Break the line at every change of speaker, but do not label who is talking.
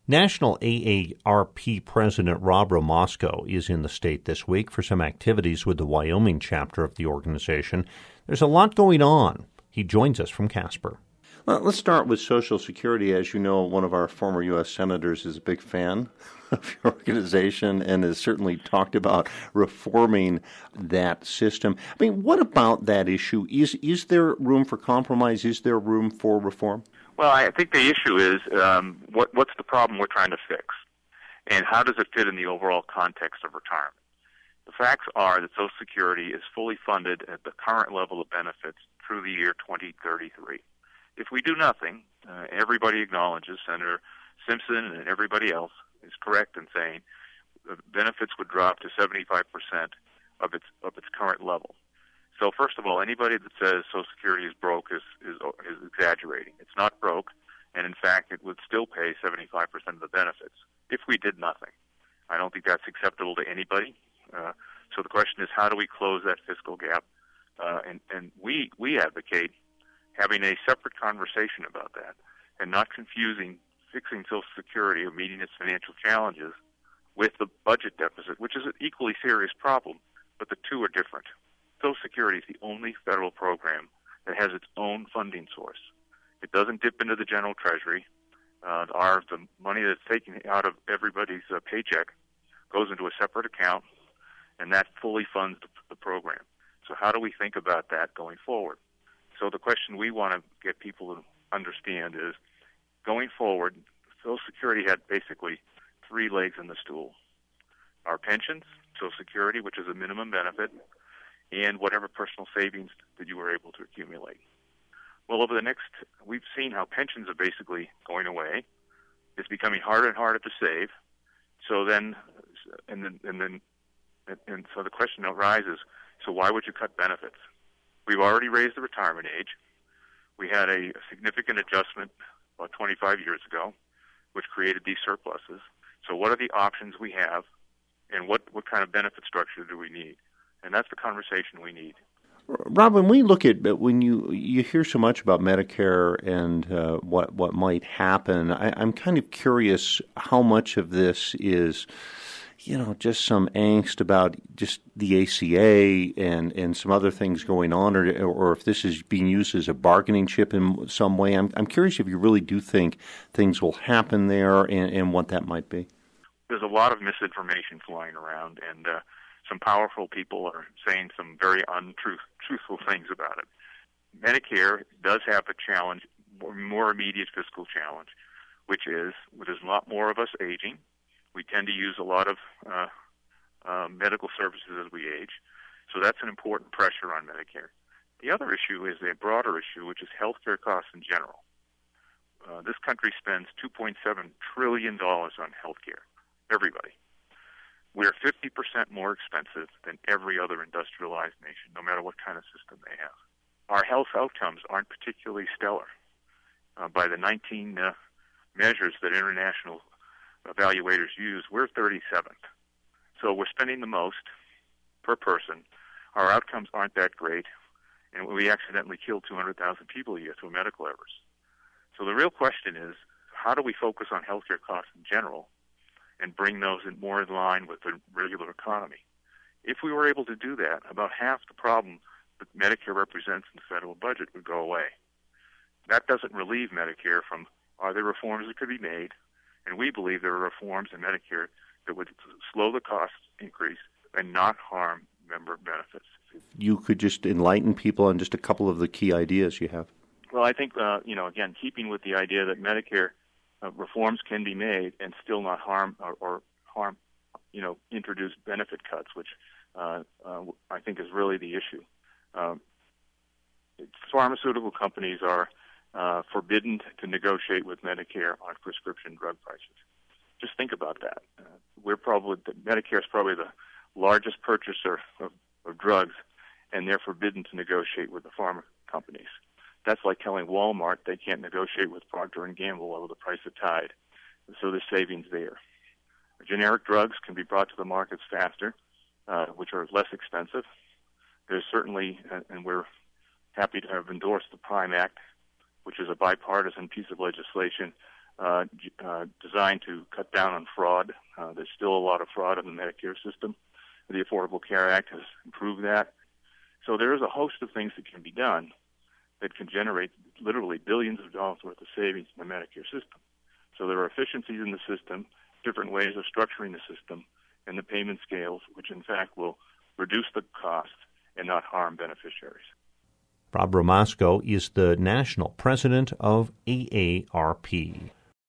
National AARP President Rob Romosco is in the state this week for some activities with the Wyoming chapter of the organization. There's a lot going on. He joins us from Casper.
Well, let's start with Social Security. As you know, one of our former U.S. senators is a big fan of your organization and has certainly talked about reforming that system. I mean, what about that issue? Is there room for compromise? Is there room for reform?
Well, I think the issue is what's the problem we're trying to fix, and how does it fit in the overall context of retirement? The facts are that Social Security is fully funded at the current level of benefits through the year 2033. If we do nothing, everybody acknowledges, Senator Simpson and everybody else is correct in saying benefits would drop to 75% of its current level. So first of all, anybody that says Social Security is broke is exaggerating. It's not broke, and in fact, it would still pay 75% of the benefits if we did nothing. I don't think that's acceptable to anybody. So the question is, how do we close that fiscal gap? And we advocate having a separate conversation about that and not confusing fixing Social Security or meeting its financial challenges with the budget deficit, which is an equally serious problem, but the two are different. Social Security is the only federal program that has its own funding source. It doesn't dip into the general treasury. The money that's taken out of everybody's paycheck goes into a separate account, and that fully funds the program. So how do we think about that going forward? So the question we want to get people to understand is, going forward, Social Security had basically three legs in the stool. Our pensions, Social Security, which is a minimum benefit, and whatever personal savings that you were able to accumulate. Well, we've seen how pensions are basically going away. It's becoming harder and harder to save. So then the question arises, so why would you cut benefits? We've already raised the retirement age. We had a significant adjustment about 25 years ago, which created these surpluses. So what are the options we have, and what kind of benefit structure do we need? And that's the conversation we need.
Rob, when we look at, when you hear so much about Medicare and what might happen, I'm kind of curious how much of this is, just some angst about just the ACA and some other things going on, or if this is being used as a bargaining chip in some way. I'm curious if you really do think things will happen there and what that might be.
There's a lot of misinformation flying around, and some powerful people are saying some very untruthful things about it. Medicare does have a challenge, more immediate fiscal challenge, which is there's a lot more of us aging. We tend to use a lot of medical services as we age, so that's an important pressure on Medicare. The other issue is a broader issue, which is healthcare costs in general. This country spends $2.7 trillion on healthcare, everybody. We're 50% more expensive than every other industrialized nation, no matter what kind of system they have. Our health outcomes aren't particularly stellar. By the 19 measures that international evaluators use, we're 37th. So we're spending the most per person. Our outcomes aren't that great, and we accidentally kill 200,000 people a year through medical errors. So the real question is, how do we focus on healthcare costs in general and bring those more in line with the regular economy? If we were able to do that, about half the problem that Medicare represents in the federal budget would go away. That doesn't relieve Medicare from, are there reforms that could be made? And we believe there are reforms in Medicare that would slow the cost increase and not harm member benefits.
You could just enlighten people on just a couple of the key ideas you have.
Well, I think, again, keeping with the idea that Medicare reforms can be made and still not harm or introduce benefit cuts, which I think is really the issue. Pharmaceutical companies are forbidden to negotiate with Medicare on prescription drug prices. Just think about that. Medicare is probably the largest purchaser of drugs, and they're forbidden to negotiate with the pharma companies. That's like telling Walmart they can't negotiate with Procter & Gamble over the price of Tide. So there's savings there. Generic drugs can be brought to the markets faster, which are less expensive. There's certainly, and we're happy to have endorsed the PRIME Act, which is a bipartisan piece of legislation designed to cut down on fraud. There's still a lot of fraud in the Medicare system. The Affordable Care Act has improved that. So there is a host of things that can be done that can generate literally billions of dollars worth of savings in the Medicare system. So there are efficiencies in the system, different ways of structuring the system, and the payment scales, which in fact will reduce the cost and not harm beneficiaries.
Rob Ramasco is the national president of AARP.